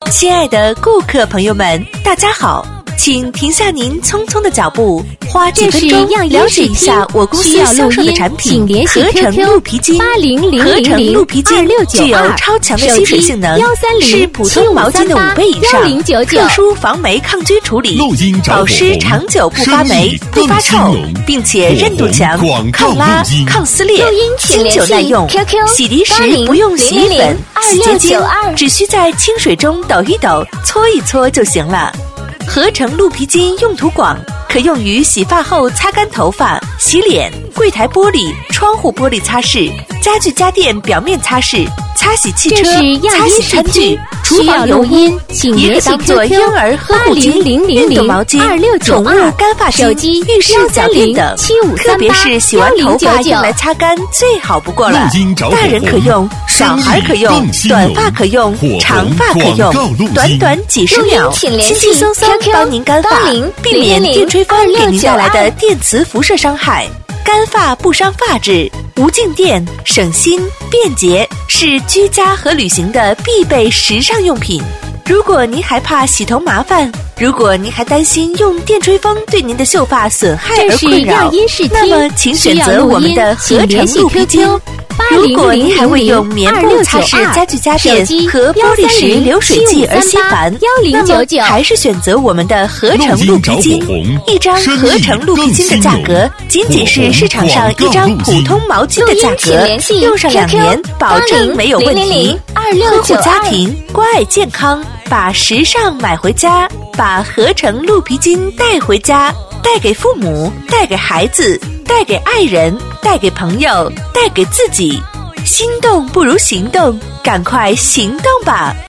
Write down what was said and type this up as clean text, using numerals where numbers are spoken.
亲爱的顾客朋友们，大家好，请停下您匆匆的脚步，花几分钟了解一下我公司销售的产品合成鹿皮筋。合成鹿皮筋具有超强的吸水性能，是普通毛巾的5倍以上，特殊防霉抗菌处理，保湿长久不发霉不发臭，并且韧度强，抗拉抗撕裂，经久耐用。洗涤时不用洗衣粉、洗洁精，只需在清水中抖一抖、搓一搓就行了。合成鹿皮筋用途广，可用于洗发后擦干头发、洗脸、柜台玻璃、窗户玻璃擦拭、家具家电表面擦拭、擦洗汽车、擦洗餐具、厨房油污，也可当作婴儿呵护巾、运动毛巾、宠物干发巾、浴室脚垫等。特别是洗完头发用来擦干，最好不过了。大人可用，小孩可用，短发可用，长发可用，短短几十秒，轻轻松松帮您干发，避免电吹风给您带来的电磁辐射伤害。干发不伤发质，无静电，省心，便捷，是居家和旅行的必备时尚用品。如果您还怕洗头麻烦，如果您还担心用电吹风对您的秀发损害而困扰，那么请选择我们的合成鹿皮筋。如果您还为用棉布擦拭家具家电和玻璃石流水剂而心烦，那么还是选择我们的合成鹿皮筋。一张合成鹿皮筋的价格仅仅是市场上一张普通毛巾的价格，用上2年保证没有问题。呵护家庭，关爱健康，把时尚买回家，把合成鹿皮筋带回家，带给父母，带给孩子，带给爱人，带给朋友，带给自己。心动不如行动，赶快行动吧！